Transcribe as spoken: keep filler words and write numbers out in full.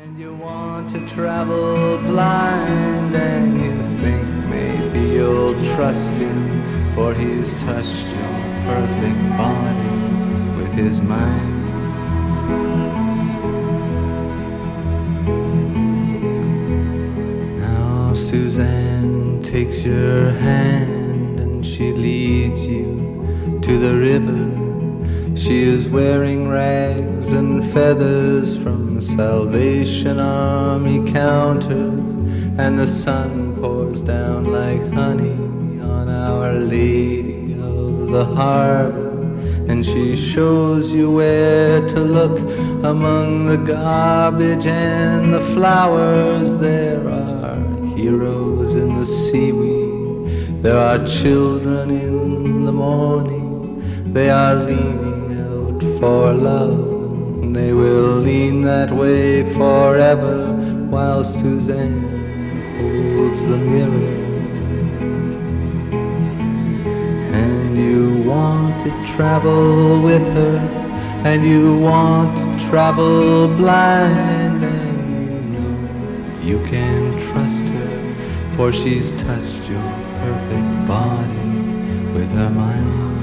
You want to travel blind and you think maybe you'll trust him, for he's touched your perfect body with his mind. Now Suzanne takes your hand and she leads you to the river. She is wearing rags and feathers from Salvation Army counters, and the sun pours down like honey on Our Lady of the Harbor. And she shows you where to look among the garbage and the flowers. There are heroes in the seaweed, there are children in the morning. They are leaning for love, they will lean that way forever, while Suzanne holds the mirror. And you want to travel with her, and you want to travel blind, and you know you can trust her, for she's touched your perfect body with her mind.